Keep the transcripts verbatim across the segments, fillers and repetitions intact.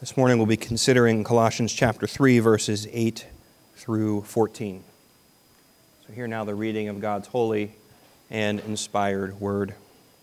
This morning we'll be considering Colossians chapter three, verses eight through fourteen. So hear now the reading of God's holy and inspired word.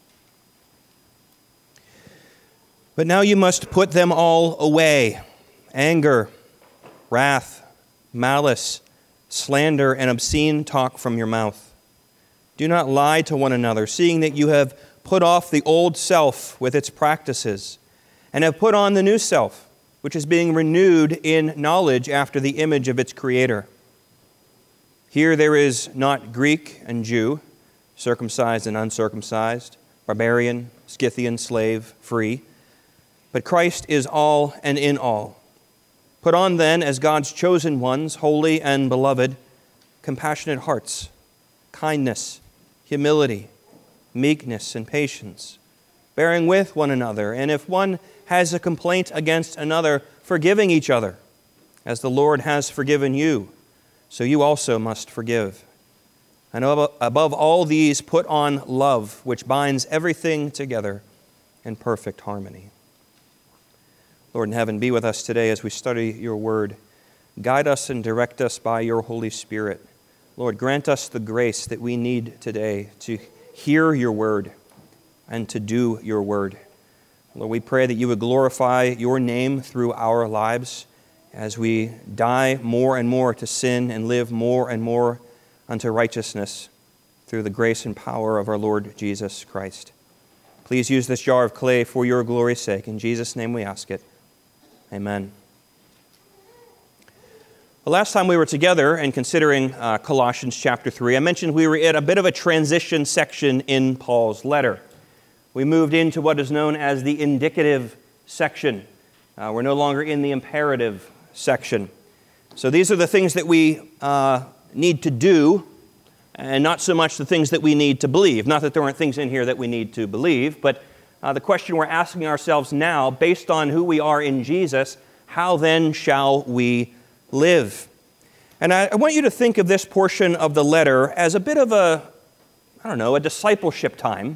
But now you must put them all away: anger, wrath, malice, slander, and obscene talk from your mouth. Do not lie to one another, seeing that you have put off the old self with its practices, and have put on the new self, which is being renewed in knowledge after the image of its Creator. Here there is not Greek and Jew, circumcised and uncircumcised, barbarian, Scythian, slave, free, but Christ is all and in all. Put on then, as God's chosen ones, holy and beloved, compassionate hearts, kindness, humility, meekness, and patience, bearing with one another, and if one has a complaint against another, forgiving each other, as the Lord has forgiven you, so you also must forgive. And above all these, put on love, which binds everything together in perfect harmony. Lord in heaven, be with us today as we study your word. Guide us and direct us by your Holy Spirit. Lord, grant us the grace that we need today to hear your word and to do your word. Lord, we pray that you would glorify your name through our lives as we die more and more to sin and live more and more unto righteousness through the grace and power of our Lord Jesus Christ. Please use this jar of clay for your glory's sake. In Jesus' name we ask it. Amen. The last time we were together and considering uh, Colossians chapter three, I mentioned we were at a bit of a transition section in Paul's letter. We moved into what is known as the indicative section. Uh, we're no longer in the imperative section. So these are the things that we uh, need to do, and not so much the things that we need to believe. Not that there aren't things in here that we need to believe, but uh, the question we're asking ourselves now, based on who we are in Jesus, how then shall we live? And I, I want you to think of this portion of the letter as a bit of a, I don't know, a discipleship time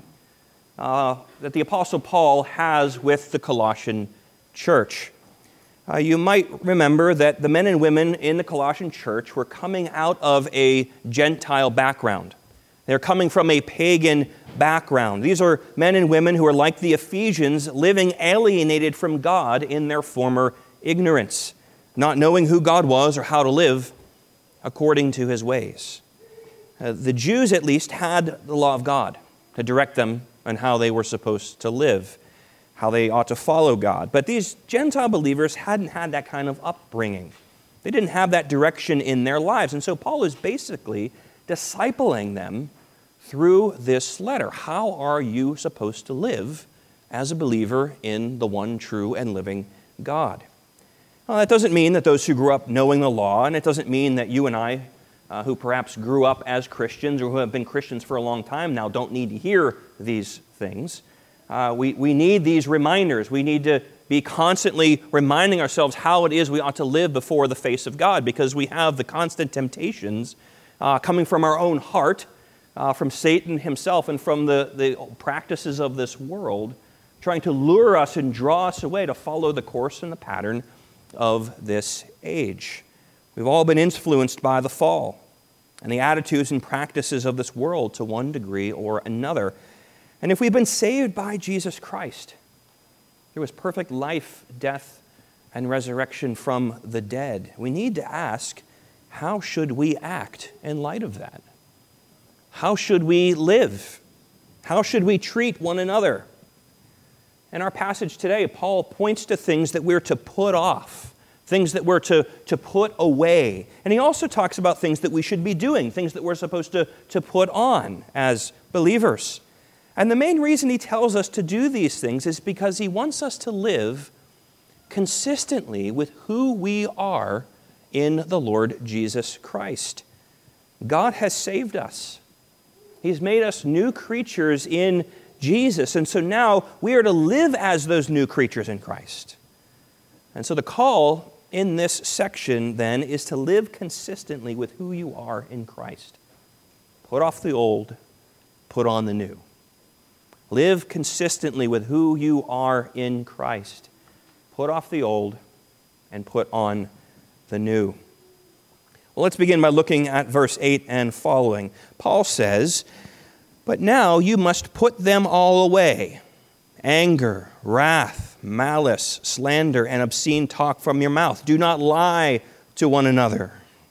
Uh, that the Apostle Paul has with the Colossian church. Uh, you might remember that the men and women in the Colossian church were coming out of a Gentile background. They're coming from a pagan background. These are men and women who are like the Ephesians, living alienated from God in their former ignorance, not knowing who God was or how to live according to his ways. Uh, the Jews, at least, had the law of God to direct them on how they were supposed to live, how they ought to follow God. But these Gentile believers hadn't had that kind of upbringing. They didn't have that direction in their lives. And so Paul is basically discipling them through this letter. How are you supposed to live as a believer in the one true and living God? Well, that doesn't mean that those who grew up knowing the law, and it doesn't mean that you and I, Uh, who perhaps grew up as Christians or who have been Christians for a long time now, don't need to hear these things. Uh, we, we need these reminders. We need to be constantly reminding ourselves how it is we ought to live before the face of God, because we have the constant temptations uh, coming from our own heart, uh, from Satan himself, and from the, the practices of this world, trying to lure us and draw us away to follow the course and the pattern of this age. We've all been influenced by the fall and the attitudes and practices of this world to one degree or another. And if we've been saved by Jesus Christ, there was perfect life, death, and resurrection from the dead, we need to ask, how should we act in light of that? How should we live? How should we treat one another? In our passage today, Paul points to things that we're to put off, things that we're to, to put away. And he also talks about things that we should be doing, things that we're supposed to, to put on as believers. And the main reason he tells us to do these things is because he wants us to live consistently with who we are in the Lord Jesus Christ. God has saved us. He's made us new creatures in Jesus. And so now we are to live as those new creatures in Christ. And so the call in this section, then, is to live consistently with who you are in Christ. Put off the old, put on the new. Live consistently with who you are in Christ. Put off the old and put on the new. Well, let's begin by looking at verse eight and following. Paul says, "But now you must put them all away, anger, wrath, malice, slander, and obscene talk from your mouth. Do not lie to one another."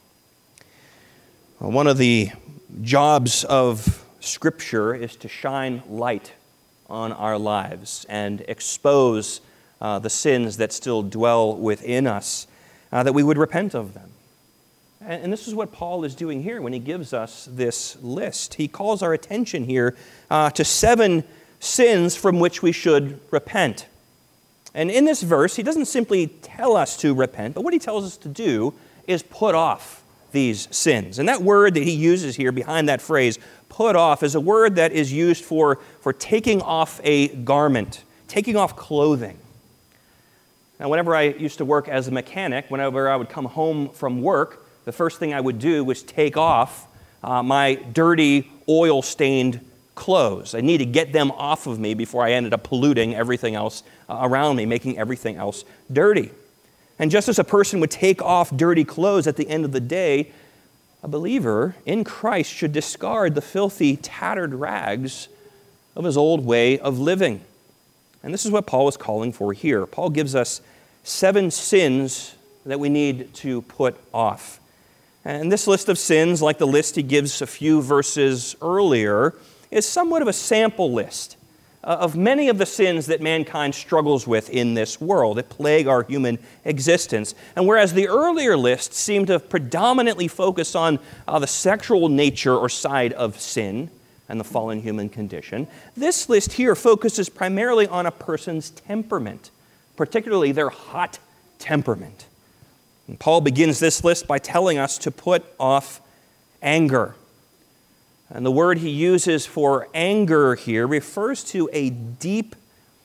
Well, one of the jobs of Scripture is to shine light on our lives and expose uh, the sins that still dwell within us, uh, that we would repent of them. And, and this is what Paul is doing here when he gives us this list. He calls our attention here uh, to seven sins from which we should repent. And in this verse, he doesn't simply tell us to repent, but what he tells us to do is put off these sins. And that word that he uses here behind that phrase, put off, is a word that is used for, for taking off a garment, taking off clothing. Now, whenever I used to work as a mechanic, whenever I would come home from work, the first thing I would do was take off uh, my dirty, oil-stained clothes. I need to get them off of me before I ended up polluting everything else uh, around me, making everything else dirty. And just as a person would take off dirty clothes at the end of the day, a believer in Christ should discard the filthy, tattered rags of his old way of living. And this is what Paul is calling for here. Paul gives us seven sins that we need to put off. And this list of sins, like the list he gives a few verses earlier, is somewhat of a sample list of many of the sins that mankind struggles with in this world that plague our human existence. And whereas the earlier lists seem to predominantly focus on uh, the sexual nature or side of sin and the fallen human condition, this list here focuses primarily on a person's temperament, particularly their hot temperament. And Paul begins this list by telling us to put off anger. And the word he uses for anger here refers to a deep,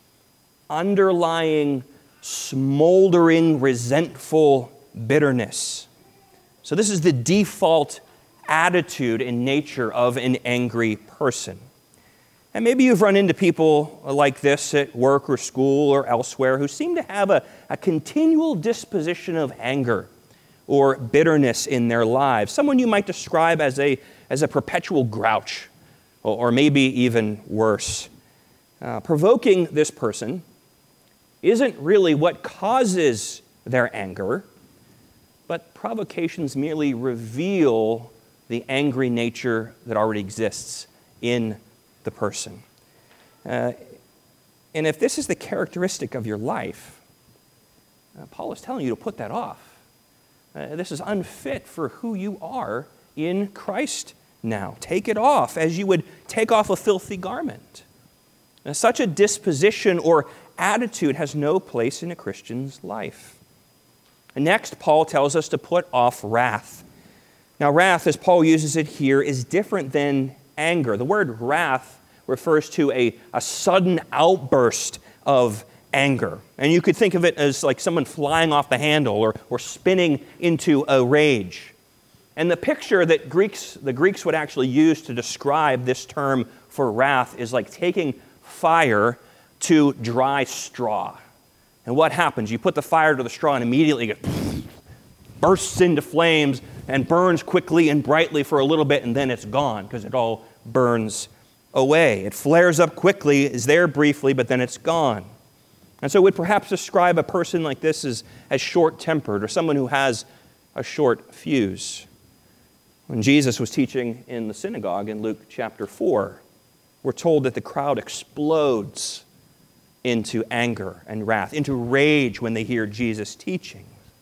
underlying, smoldering, resentful bitterness. So this is the default attitude and nature of an angry person. And maybe you've run into people like this at work or school or elsewhere who seem to have a, a continual disposition of anger or bitterness in their lives. Someone you might describe as a as a perpetual grouch, or maybe even worse. Uh, provoking this person isn't really what causes their anger, but provocations merely reveal the angry nature that already exists in the person. Uh, and if this is the characteristic of your life, uh, Paul is telling you to put that off. Uh, this is unfit for who you are in Christ now. Take it off as you would take off a filthy garment. Now, such a disposition or attitude has no place in a Christian's life. And next, Paul tells us to put off wrath. Now, wrath, as Paul uses it here, is different than anger. The word wrath refers to a, a sudden outburst of anger. And you could think of it as like someone flying off the handle or, or spinning into a rage. And the picture that Greeks, the Greeks would actually use to describe this term for wrath is like taking fire to dry straw. And what happens? You put the fire to the straw and immediately it bursts into flames and burns quickly and brightly for a little bit, and then it's gone because it all burns away. It flares up quickly, is there briefly, but then it's gone. And so we'd perhaps describe a person like this as, as short-tempered or someone who has a short fuse. When Jesus was teaching in the synagogue in Luke chapter four, we're told that the crowd explodes into anger and wrath, into rage when they hear Jesus teaching.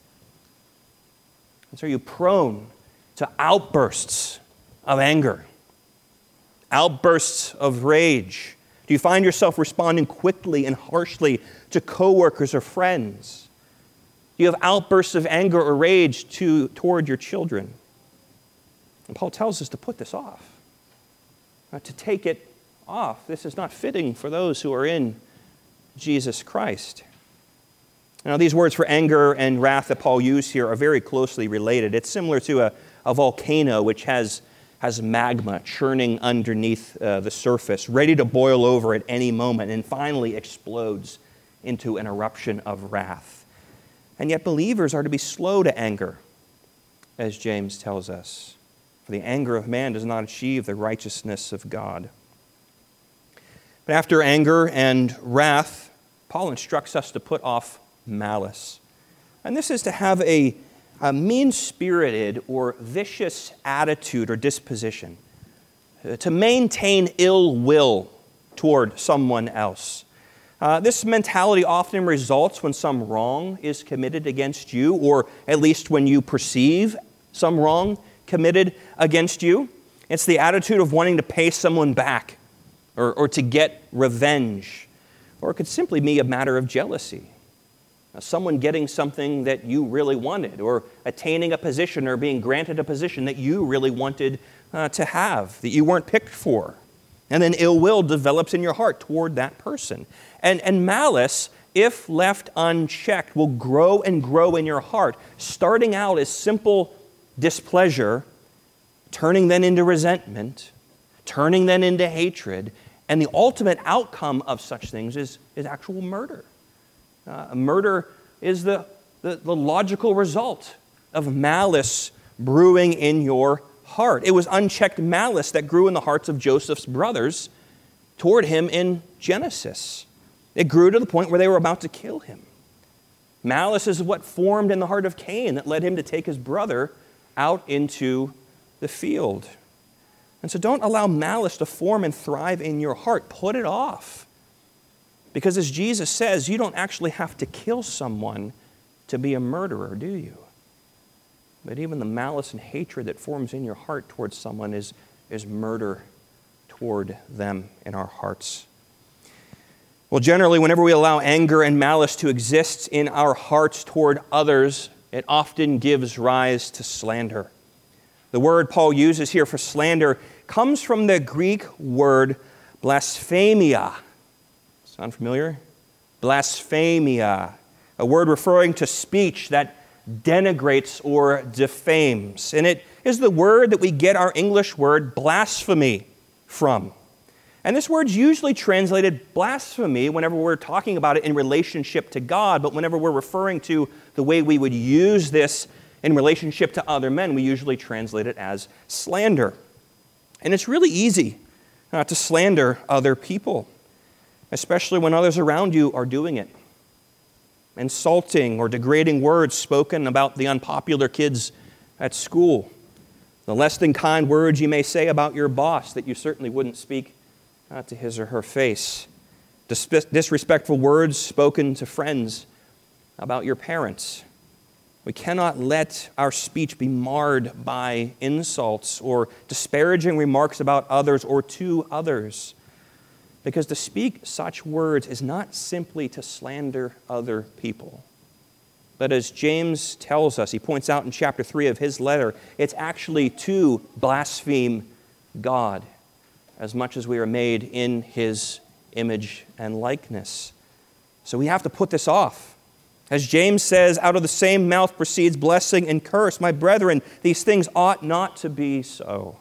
And so are you prone to outbursts of anger, outbursts of rage? Do you find yourself responding quickly and harshly to coworkers or friends? Do you have outbursts of anger or rage to, toward your children? And Paul tells us to put this off, uh, to take it off. This is not fitting for those who are in Jesus Christ. Now, these words for anger and wrath that Paul used here are very closely related. It's similar to a, a volcano which has, has magma churning underneath uh, the surface, ready to boil over at any moment, and finally explodes into an eruption of wrath. And yet believers are to be slow to anger, as James tells us. For the anger of man does not achieve the righteousness of God. But after anger and wrath, Paul instructs us to put off malice. And this is to have a, a mean-spirited or vicious attitude or disposition, to maintain ill will toward someone else. Uh, this mentality often results when some wrong is committed against you, or at least when you perceive some wrong committed against you. It's the attitude of wanting to pay someone back or, or to get revenge. Or it could simply be a matter of jealousy. Now, someone getting something that you really wanted, or attaining a position or being granted a position that you really wanted uh, to have, that you weren't picked for. And then ill will develops in your heart toward that person. And, and malice, if left unchecked, will grow and grow in your heart, starting out as simple displeasure, turning then into resentment, turning then into hatred, and the ultimate outcome of such things is, is actual murder. Uh, murder is the, the, the logical result of malice brewing in your heart. It was unchecked malice that grew in the hearts of Joseph's brothers toward him in Genesis. It grew to the point where they were about to kill him. Malice is what formed in the heart of Cain that led him to take his brother out into the field. And so don't allow malice to form and thrive in your heart. Put it off. Because as Jesus says, you don't actually have to kill someone to be a murderer, do you? But even the malice and hatred that forms in your heart towards someone is, is murder toward them in our hearts. Well, generally, whenever we allow anger and malice to exist in our hearts toward others, it often gives rise to slander. The word Paul uses here for slander comes from the Greek word blasphemia. Sound familiar? Blasphemia, a word referring to speech that denigrates or defames. And it is the word that we get our English word blasphemy from. And this word's usually translated blasphemy whenever we're talking about it in relationship to God, but whenever we're referring to the way we would use this in relationship to other men, we usually translate it as slander. And it's really easy uh, to slander other people, especially when others around you are doing it. Insulting or degrading words spoken about the unpopular kids at school. The less than kind words you may say about your boss that you certainly wouldn't speak uh, to his or her face. Dis- disrespectful words spoken to friends about your parents. We cannot let our speech be marred by insults or disparaging remarks about others or to others. Because to speak such words is not simply to slander other people. But as James tells us, he points out in chapter three of his letter, it's actually to blaspheme God as much as we are made in his image and likeness. So we have to put this off. As James says, out of the same mouth proceeds blessing and curse. My brethren, these things ought not to be so.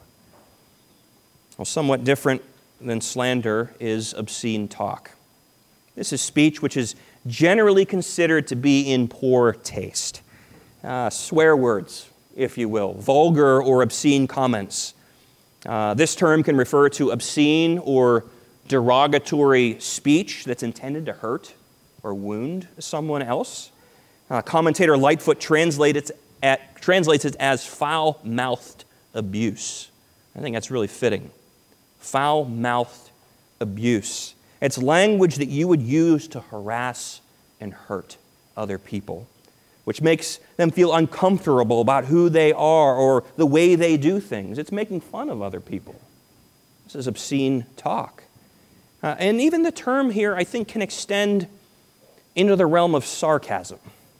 Well, somewhat different than slander is obscene talk. This is speech which is generally considered to be in poor taste. Uh, swear words, if you will, vulgar or obscene comments. Uh, this term can refer to obscene or derogatory speech that's intended to hurt or wound someone else. Uh, commentator Lightfoot translates it, at, translates it as foul-mouthed abuse. I think that's really fitting. Foul-mouthed abuse. It's language that you would use to harass and hurt other people, which makes them feel uncomfortable about who they are or the way they do things. It's making fun of other people. This is obscene talk. Uh, and even the term here, I think, can extend into the realm of sarcasm.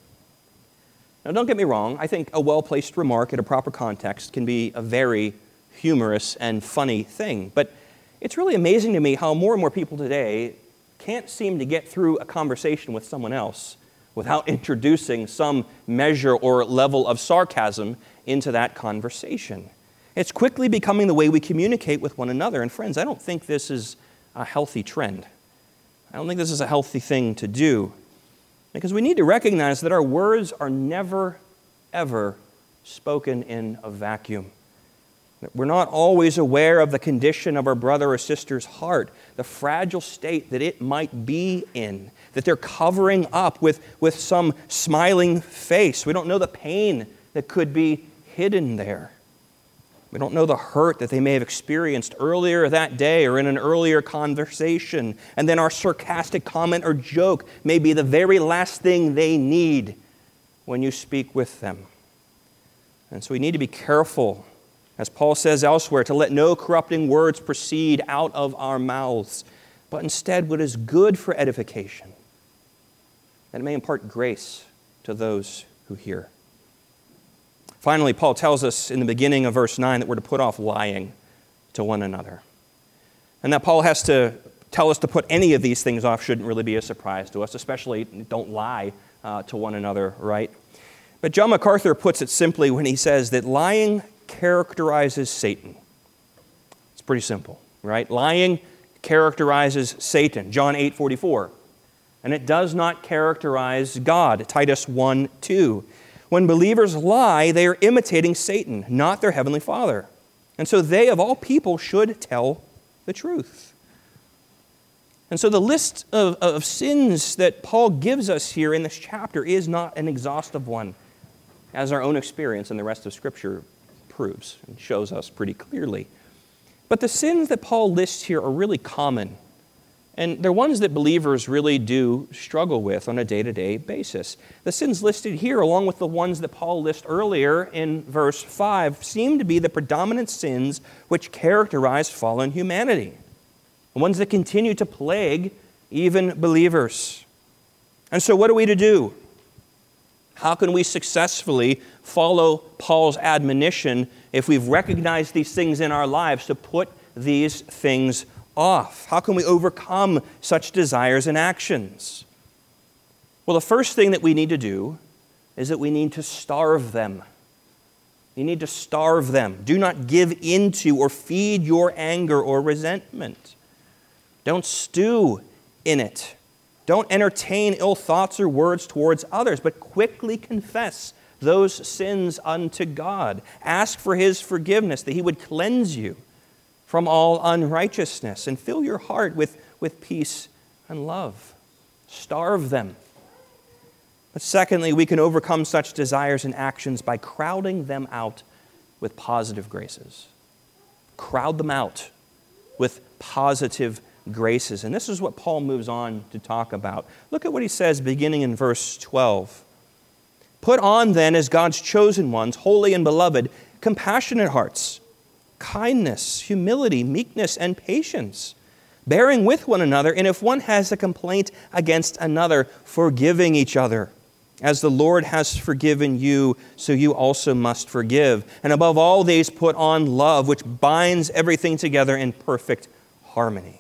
Now, don't get me wrong. I think a well-placed remark in a proper context can be a very humorous and funny thing. But it's really amazing to me how more and more people today can't seem to get through a conversation with someone else without introducing some measure or level of sarcasm into that conversation. It's quickly becoming the way we communicate with one another. And friends, I don't think this is a healthy trend. I don't think this is a healthy thing to do, because we need to recognize that our words are never, ever spoken in a vacuum. That we're not always aware of the condition of our brother or sister's heart, the fragile state that it might be in, that they're covering up with, with some smiling face. We don't know the pain that could be hidden there. We don't know the hurt that they may have experienced earlier that day or in an earlier conversation. And then our sarcastic comment or joke may be the very last thing they need when you speak with them. And so we need to be careful, as Paul says elsewhere, to let no corrupting words proceed out of our mouths, but instead what is good for edification, that it may impart grace to those who hear. Finally, Paul tells us in the beginning of verse nine that we're to put off lying to one another. And that Paul has to tell us to put any of these things off shouldn't really be a surprise to us, especially don't lie uh, to one another, right? But John MacArthur puts it simply when he says that lying characterizes Satan. It's pretty simple, right? Lying characterizes Satan, John eight forty-four. And it does not characterize God, Titus one two. When believers lie, they are imitating Satan, not their heavenly Father. And so they, of all people, should tell the truth. And so the list of, of sins that Paul gives us here in this chapter is not an exhaustive one, as our own experience and the rest of Scripture proves and shows us pretty clearly. But the sins that Paul lists here are really common. And they're ones that believers really do struggle with on a day-to-day basis. The sins listed here, along with the ones that Paul lists earlier in verse five, seem to be the predominant sins which characterize fallen humanity, the ones that continue to plague even believers. And so what are we to do? How can we successfully follow Paul's admonition if we've recognized these things in our lives to put these things off? How can we overcome such desires and actions? Well, the first thing that we need to do is that we need to starve them. You need to starve them. Do not give into or feed your anger or resentment. Don't stew in it. Don't entertain ill thoughts or words towards others, but quickly confess those sins unto God. Ask for His forgiveness, that He would cleanse you from all unrighteousness, and fill your heart with, with peace and love. Starve them. But secondly, we can overcome such desires and actions by crowding them out with positive graces. Crowd them out with positive graces. And this is what Paul moves on to talk about. Look at what he says beginning in verse twelve. Put on then, as God's chosen ones, holy and beloved, compassionate hearts, kindness, humility, meekness, and patience, bearing with one another, and if one has a complaint against another, forgiving each other. As the Lord has forgiven you, so you also must forgive. And above all these, put on love, which binds everything together in perfect harmony.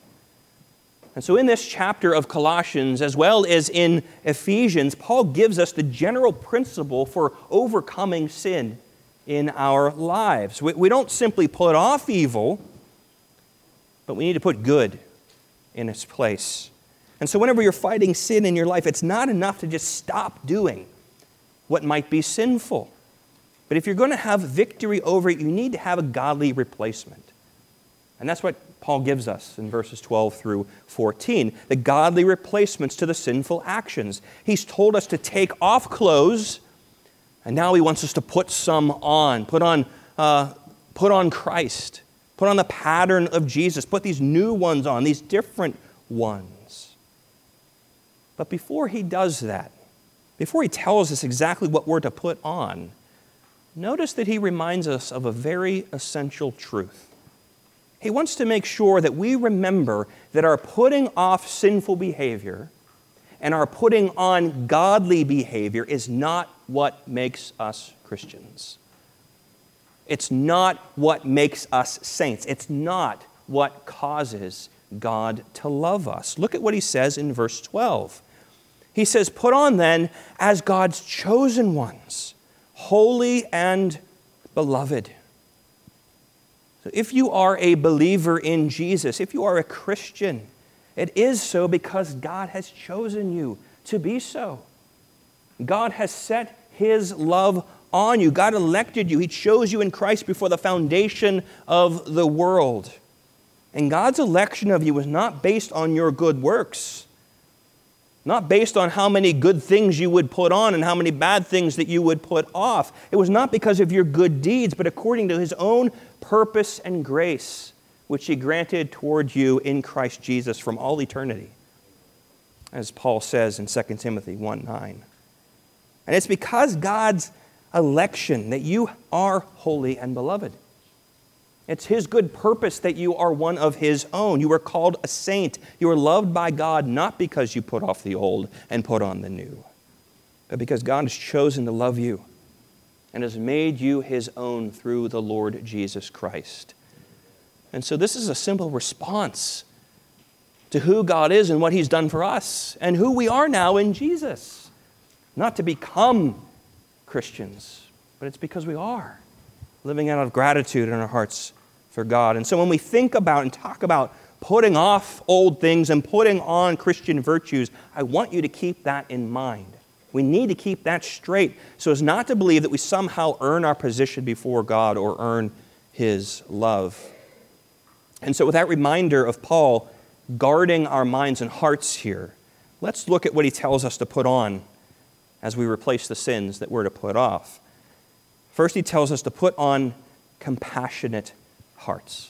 And so in this chapter of Colossians, as well as in Ephesians, Paul gives us the general principle for overcoming sin in our lives. We, we don't simply put off evil, but we need to put good in its place. And so whenever you're fighting sin in your life, it's not enough to just stop doing what might be sinful. But if you're going to have victory over it, you need to have a godly replacement. And that's what Paul gives us in verses twelve through fourteen, the godly replacements to the sinful actions. He's told us to take off clothes, and now he wants us to put some on. Put on, uh, put on Christ. Put on the pattern of Jesus. Put these new ones on, these different ones. But before he does that, before he tells us exactly what we're to put on, notice that he reminds us of a very essential truth. He wants to make sure that we remember that our putting off sinful behavior and our putting on godly behavior is not what makes us Christians. It's not what makes us saints. It's not what causes God to love us. Look at what he says in verse twelve. He says, put on then as God's chosen ones, holy and beloved. So if you are a believer in Jesus, if you are a Christian, It is so because God has chosen you to be so. God has set His love on you. God elected you. He chose you in Christ before the foundation of the world. And God's election of you was not based on your good works, not based on how many good things you would put on and how many bad things that you would put off. It was not because of your good deeds, but according to His own purpose and grace, which He granted toward you in Christ Jesus from all eternity, as Paul says in Second Timothy one nine. And it's because God's election that you are holy and beloved. It's His good purpose that you are one of His own. You are called a saint. You are loved by God not because you put off the old and put on the new, but because God has chosen to love you and has made you His own through the Lord Jesus Christ. And so this is a simple response to who God is and what He's done for us and who we are now in Jesus. Not to become Christians, but it's because we are living out of gratitude in our hearts for God. And so when we think about and talk about putting off old things and putting on Christian virtues, I want you to keep that in mind. We need to keep that straight so as not to believe that we somehow earn our position before God or earn His love. And so with that reminder of Paul guarding our minds and hearts here, let's look at what he tells us to put on as we replace the sins that we're to put off. First, he tells us to put on compassionate hearts.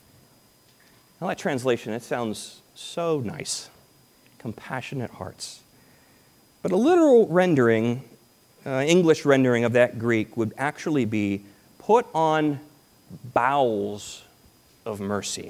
Now, that translation, it sounds so nice. Compassionate hearts. But a literal rendering, uh, English rendering of that Greek would actually be put on bowels of mercy.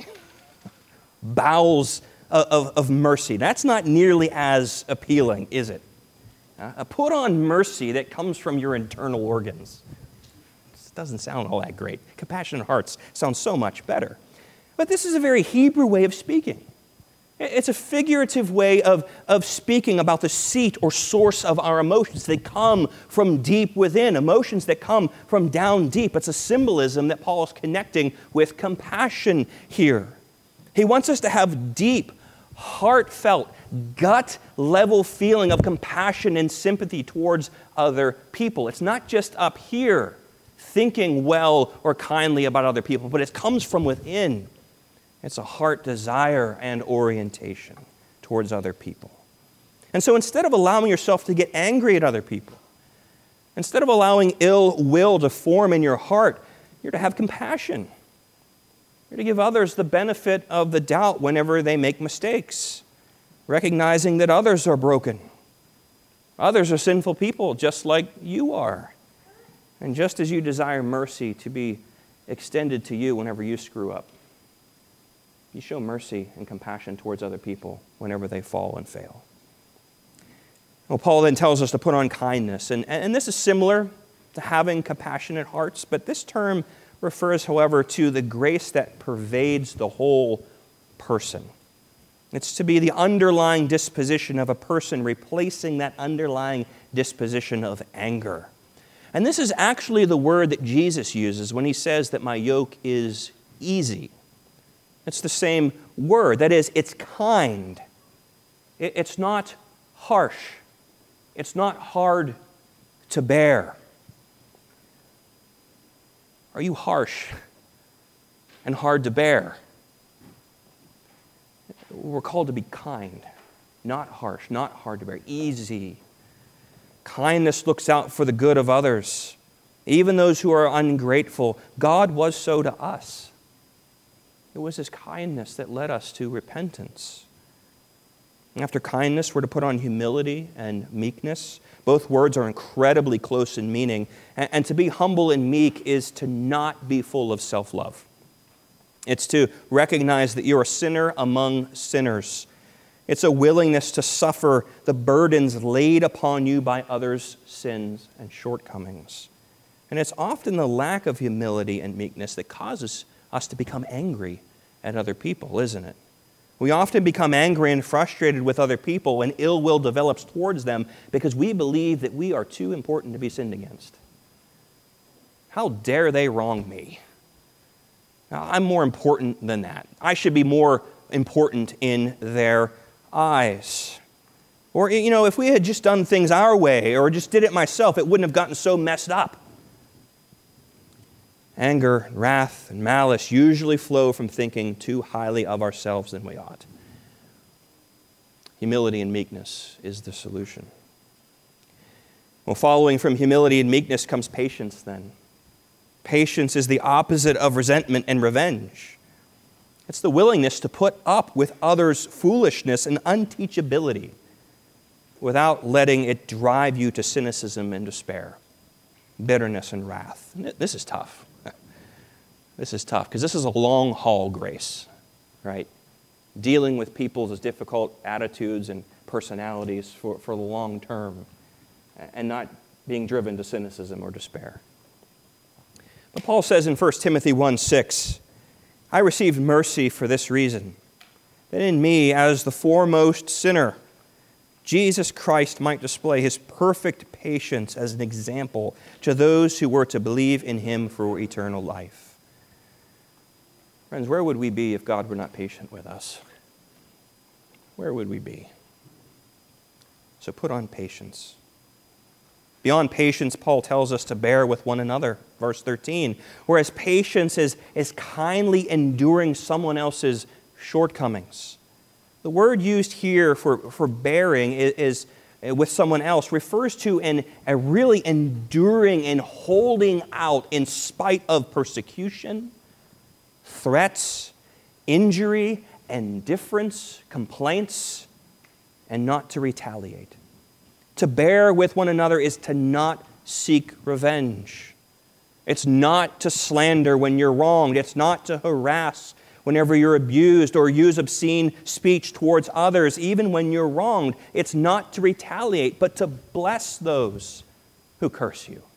Bowels of, of, of mercy. That's not nearly as appealing, is it? Uh, put on mercy that comes from your internal organs. Doesn't sound all that great. Compassionate hearts sounds so much better. But this is a very Hebrew way of speaking. It's a figurative way of, of speaking about the seat or source of our emotions. They come from deep within, emotions that come from down deep. It's a symbolism that Paul is connecting with compassion here. He wants us to have deep, heartfelt, gut-level feeling of compassion and sympathy towards other people. It's not just up here, thinking well or kindly about other people, but it comes from within. It's a heart desire and orientation towards other people. And so instead of allowing yourself to get angry at other people, instead of allowing ill will to form in your heart, you're to have compassion. You're to give others the benefit of the doubt whenever they make mistakes, recognizing that others are broken. Others are sinful people just like you are. And just as you desire mercy to be extended to you whenever you screw up, you show mercy and compassion towards other people whenever they fall and fail. Well, Paul then tells us to put on kindness. And, and this is similar to having compassionate hearts, but this term refers, however, to the grace that pervades the whole person. It's to be the underlying disposition of a person, replacing that underlying disposition of anger. And this is actually the word that Jesus uses when He says that my yoke is easy. It's the same word. That is, it's kind. It's not harsh. It's not hard to bear. Are you harsh and hard to bear? We're called to be kind, not harsh, not hard to bear, easy. Kindness looks out for the good of others, even those who are ungrateful. God was so to us. It was His kindness that led us to repentance. After kindness, we're to put on humility and meekness. Both words are incredibly close in meaning. And to be humble and meek is to not be full of self-love. It's to recognize that you're a sinner among sinners. It's a willingness to suffer the burdens laid upon you by others' sins and shortcomings. And it's often the lack of humility and meekness that causes us to become angry at other people, isn't it? We often become angry and frustrated with other people when ill will develops towards them because we believe that we are too important to be sinned against. How dare they wrong me? Now, I'm more important than that. I should be more important in their eyes. Or, you know, if we had just done things our way or just did it myself, it wouldn't have gotten so messed up. Anger, wrath, and malice usually flow from thinking too highly of ourselves than we ought. Humility and meekness is the solution. Well, following from humility and meekness comes patience then. Patience is the opposite of resentment and revenge. It's the willingness to put up with others' foolishness and unteachability without letting it drive you to cynicism and despair, bitterness and wrath. This is tough. This is tough because this is a long-haul grace, right? Dealing with people's difficult attitudes and personalities for, for the long term and not being driven to cynicism or despair. But Paul says in First Timothy one six, I received mercy for this reason, that in me, as the foremost sinner, Jesus Christ might display his perfect patience as an example to those who were to believe in him for eternal life. Friends, where would we be if God were not patient with us? Where would we be? So put on patience. Beyond patience, Paul tells us to bear with one another, verse thirteen. Whereas patience is, is kindly enduring someone else's shortcomings. The word used here for, for bearing is, is with someone else refers to an, a really enduring and holding out in spite of persecution, threats, injury, indifference, complaints, and not to retaliate. To bear with one another is to not seek revenge. It's not to slander when you're wronged. It's not to harass whenever you're abused or use obscene speech towards others, even when you're wronged. It's not to retaliate, but to bless those who curse you.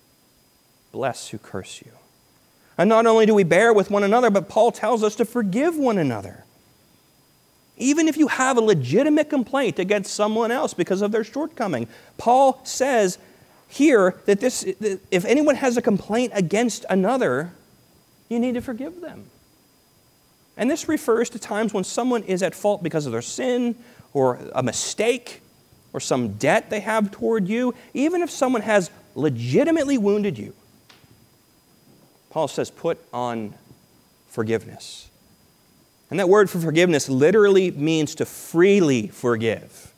Bless who curse you. And not only do we bear with one another, but Paul tells us to forgive one another. Even if you have a legitimate complaint against someone else because of their shortcoming, Paul says here that this, if anyone has a complaint against another, you need to forgive them. And this refers to times when someone is at fault because of their sin or a mistake or some debt they have toward you. Even if someone has legitimately wounded you, Paul says put on forgiveness. And that word for forgiveness literally means to freely forgive.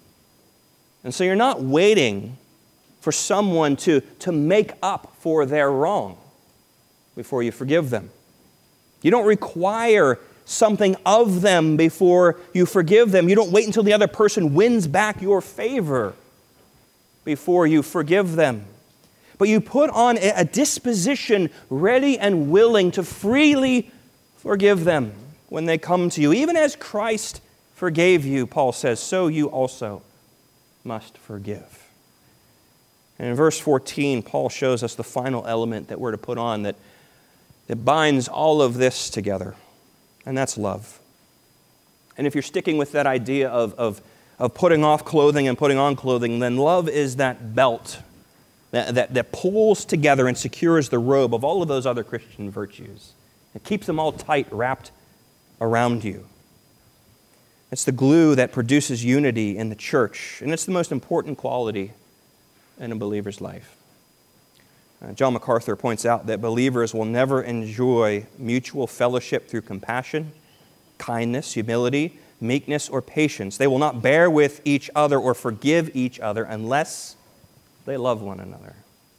And so you're not waiting for someone to, to make up for their wrong before you forgive them. You don't require something of them before you forgive them. You don't wait until the other person wins back your favor before you forgive them. But you put on a disposition ready and willing to freely forgive them when they come to you. Even as Christ forgave you, Paul says, so you also must forgive. And in verse fourteen, Paul shows us the final element that we're to put on that, that binds all of this together, and that's love. And if you're sticking with that idea of, of, of putting off clothing and putting on clothing, then love is that belt that, that, that pulls together and secures the robe of all of those other Christian virtues. It keeps them all tight, wrapped around you. It's the glue that produces unity in the church, and it's the most important quality in a believer's life. Uh, John MacArthur points out that believers will never enjoy mutual fellowship through compassion, kindness, humility, meekness, or patience. They will not bear with each other or forgive each other unless they love one another.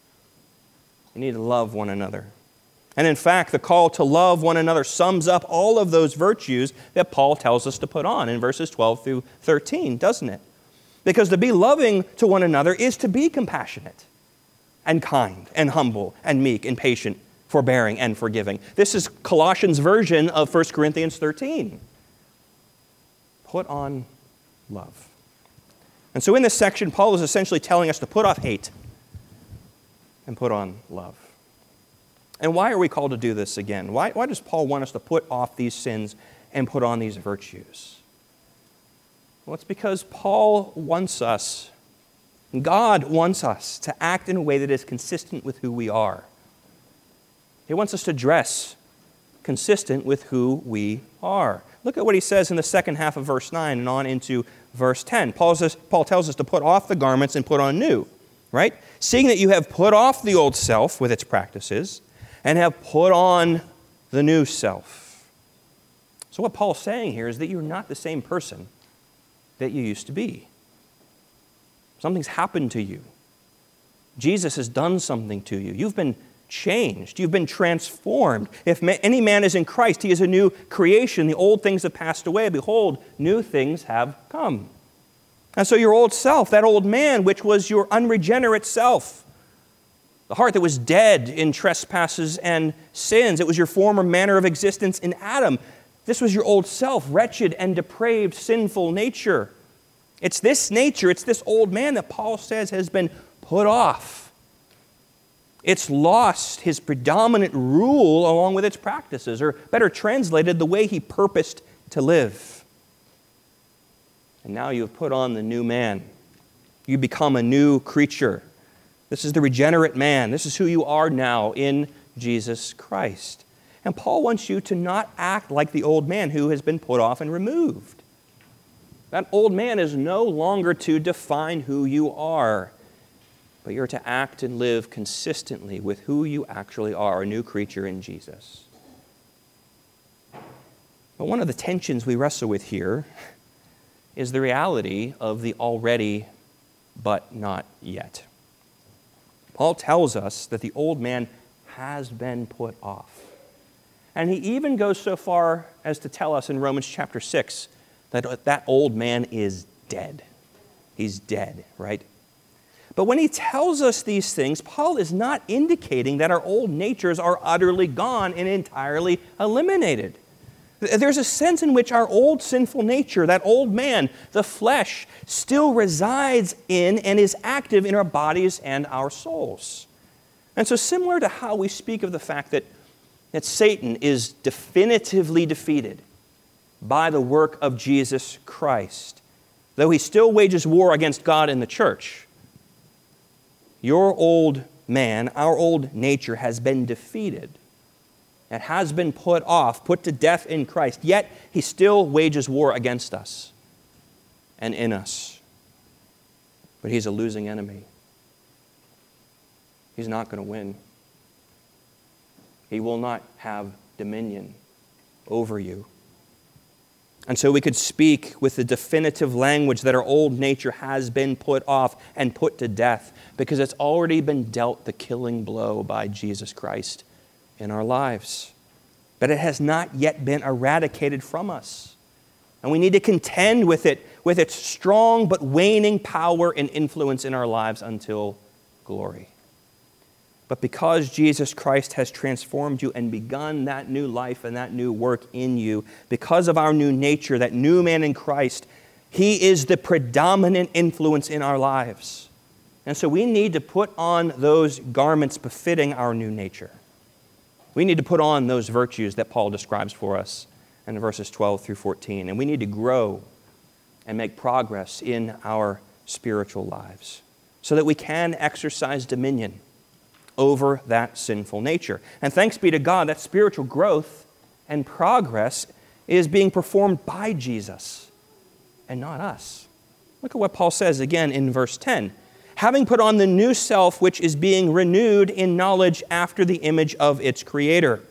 You need to love one another. And in fact, the call to love one another sums up all of those virtues that Paul tells us to put on in verses twelve through thirteen, doesn't it? Because to be loving to one another is to be compassionate and kind and humble and meek and patient, forbearing and forgiving. This is Colossians' version of First Corinthians thirteen. Put on love. And so in this section, Paul is essentially telling us to put off hate and put on love. And why are we called to do this again? Why, why does Paul want us to put off these sins and put on these virtues? Well, it's because Paul wants us, God wants us to act in a way that is consistent with who we are. He wants us to dress consistent with who we are. Look at what he says in the second half of verse nine and on into verse ten. Paul says, Paul tells us to put off the garments and put on new, right? Seeing that you have put off the old self with its practices and have put on the new self. So what Paul's saying here is that you're not the same person that you used to be. Something's happened to you. Jesus has done something to you. You've been changed. You've been transformed. If any man is in Christ, he is a new creation. The old things have passed away. Behold, new things have come. And so your old self, that old man, which was your unregenerate self, the heart that was dead in trespasses and sins, it was your former manner of existence in Adam. This was your old self, wretched and depraved, sinful nature. It's this nature, it's this old man that Paul says has been put off. It's lost his predominant rule along with its practices, or better translated, the way he purposed to live. And now you have put on the new man. You become a new creature. This is the regenerate man. This is who you are now in Jesus Christ. And Paul wants you to not act like the old man who has been put off and removed. That old man is no longer to define who you are, but you're to act and live consistently with who you actually are, a new creature in Jesus. But one of the tensions we wrestle with here is the reality of the already but not yet. Paul tells us that the old man has been put off. And he even goes so far as to tell us in Romans chapter six that that old man is dead. He's dead, right? But when he tells us these things, Paul is not indicating that our old natures are utterly gone and entirely eliminated. There's a sense in which our old sinful nature, that old man, the flesh, still resides in and is active in our bodies and our souls. And so similar to how we speak of the fact that, that Satan is definitively defeated by the work of Jesus Christ, though he still wages war against God and the church, your old man, our old nature, has been defeated. It has been put off, put to death in Christ, yet he still wages war against us and in us. But he's a losing enemy. He's not going to win. He will not have dominion over you. And so we could speak with the definitive language that our old nature has been put off and put to death because it's already been dealt the killing blow by Jesus Christ in our lives. But it has not yet been eradicated from us. And we need to contend with it, with its strong but waning power and influence in our lives until glory. But because Jesus Christ has transformed you and begun that new life and that new work in you, because of our new nature, that new man in Christ, he is the predominant influence in our lives. And so we need to put on those garments befitting our new nature. We need to put on those virtues that Paul describes for us in verses twelve through fourteen. And we need to grow and make progress in our spiritual lives so that we can exercise dominion over that sinful nature. And thanks be to God that spiritual growth and progress is being performed by Jesus and not us. Look at what Paul says again in verse ten. Having put on the new self, which is being renewed in knowledge after the image of its creator.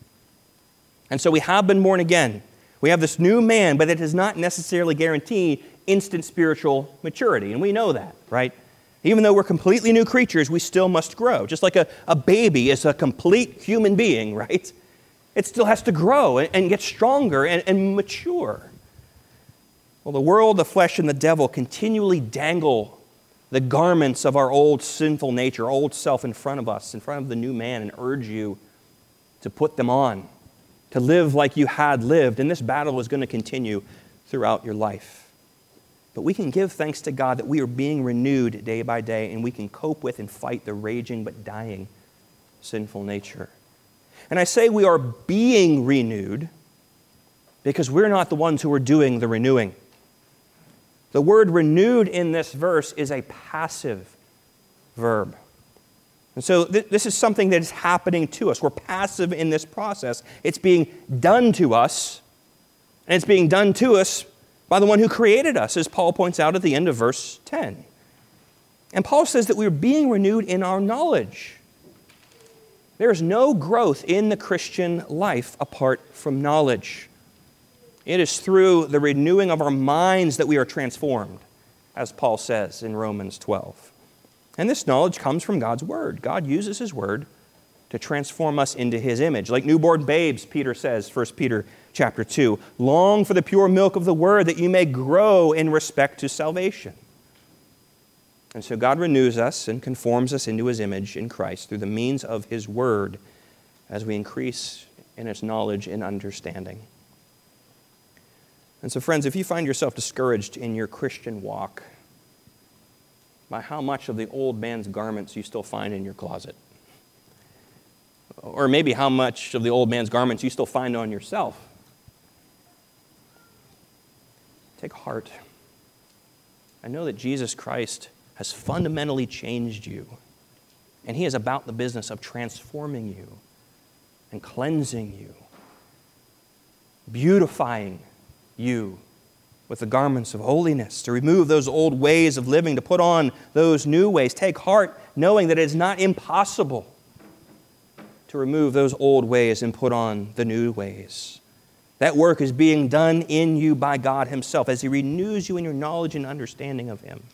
And so we have been born again. We have this new man, but it does not necessarily guarantee instant spiritual maturity. And we know that, right? Even though we're completely new creatures, we still must grow. Just like a, a baby is a complete human being, right? It still has to grow and, and get stronger and, and mature. Well, the world, the flesh, and the devil continually dangle the garments of our old sinful nature, old self in front of us, in front of the new man, and urge you to put them on, to live like you had lived. And this battle is going to continue throughout your life. But we can give thanks to God that we are being renewed day by day, and we can cope with and fight the raging but dying sinful nature. And I say we are being renewed because we're not the ones who are doing the renewing. The word renewed in this verse is a passive verb. And so th- this is something that is happening to us. We're passive in this process. It's being done to us, And it's being done to us by the one who created us, as Paul points out at the end of verse ten. And Paul says that we're being renewed in our knowledge. There is no growth in the Christian life apart from knowledge. It is through the renewing of our minds that we are transformed, as Paul says in Romans twelve. And this knowledge comes from God's Word. God uses His Word to transform us into His image. Like newborn babes, Peter says, First Peter chapter two, long for the pure milk of the Word that you may grow in respect to salvation. And so God renews us and conforms us into His image in Christ through the means of His Word as we increase in its knowledge and understanding. And so, friends, if you find yourself discouraged in your Christian walk by how much of the old man's garments you still find in your closet, or maybe how much of the old man's garments you still find on yourself, take heart. I know that Jesus Christ has fundamentally changed you, and He is about the business of transforming you and cleansing you, beautifying you with the garments of holiness, to remove those old ways of living, to put on those new ways. Take heart, knowing that it is not impossible to remove those old ways and put on the new ways. That work is being done in you by God Himself as He renews you in your knowledge and understanding of Him.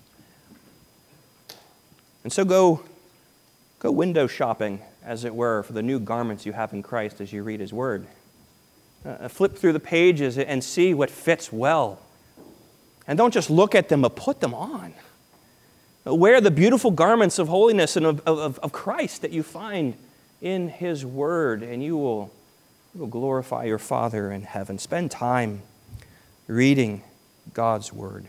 And so go, go window shopping, as it were, for the new garments you have in Christ as you read His Word. Uh, flip through the pages and see what fits well. And don't just look at them, but put them on. Wear the beautiful garments of holiness and of, of, of Christ that you find in His Word, and you will, you will glorify your Father in heaven. Spend time reading God's Word.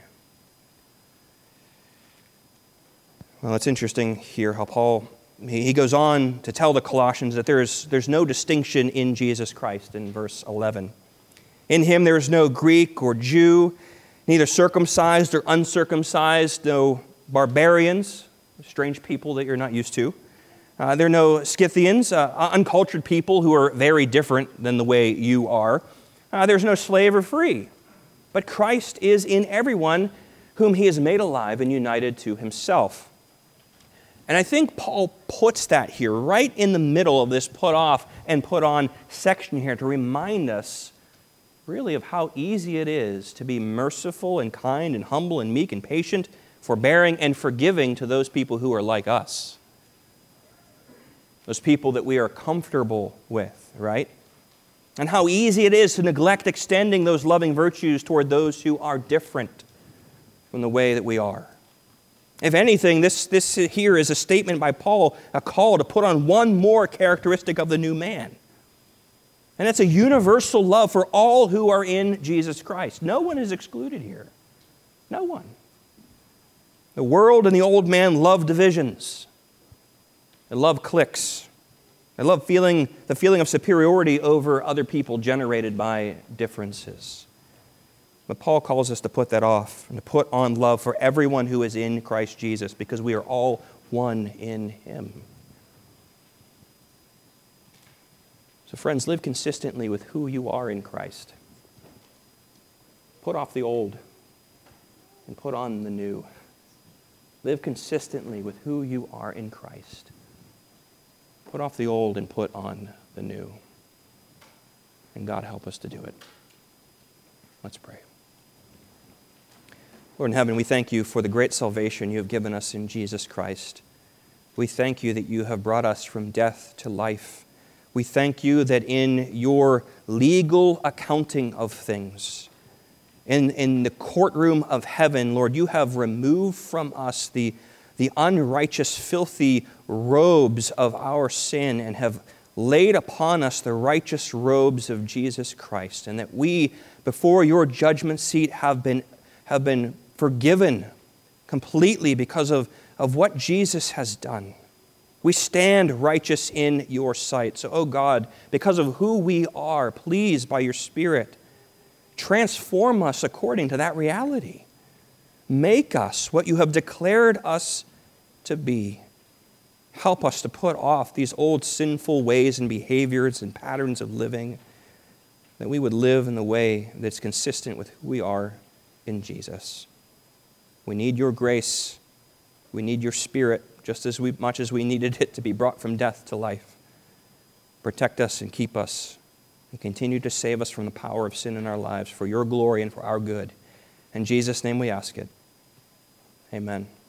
Well, it's interesting here how Paul, he goes on to tell the Colossians that there is, there's no distinction in Jesus Christ in verse eleven. In Him there is no Greek or Jew, neither circumcised or uncircumcised, no barbarians, strange people that you're not used to. Uh, there are no Scythians, uh, uncultured people who are very different than the way you are. Uh, there's no slave or free. But Christ is in everyone whom He has made alive and united to Himself. And I think Paul puts that here right in the middle of this put off and put on section here to remind us really of how easy it is to be merciful and kind and humble and meek and patient, forbearing and forgiving to those people who are like us. Those people that we are comfortable with, right? And how easy it is to neglect extending those loving virtues toward those who are different from the way that we are. If anything, this, this here is a statement by Paul, a call to put on one more characteristic of the new man. And it's a universal love for all who are in Jesus Christ. No one is excluded here. No one. The world and the old man love divisions. They love cliques. They love feeling the feeling of superiority over other people generated by differences. But Paul calls us to put that off and to put on love for everyone who is in Christ Jesus, because we are all one in Him. So friends, live consistently with who you are in Christ. Put off the old and put on the new. Live consistently with who you are in Christ. Put off the old and put on the new. And God help us to do it. Let's pray. Lord in heaven, we thank You for the great salvation You have given us in Jesus Christ. We thank You that You have brought us from death to life. We thank You that in Your legal accounting of things, in, in the courtroom of heaven, Lord, You have removed from us the, the unrighteous, filthy robes of our sin and have laid upon us the righteous robes of Jesus Christ, and that we, before Your judgment seat, have been, have been forgiven completely because of, of what Jesus has done. We stand righteous in Your sight. So, oh God, because of who we are, please, by Your Spirit, transform us according to that reality. Make us what You have declared us to be. Help us to put off these old sinful ways and behaviors and patterns of living that we would live in the way that's consistent with who we are in Jesus. We need your grace. We need your Spirit just as we, much as we needed it to be brought from death to life. Protect us and keep us and continue to save us from the power of sin in our lives for your glory and for our good. In Jesus' name we ask it. Amen.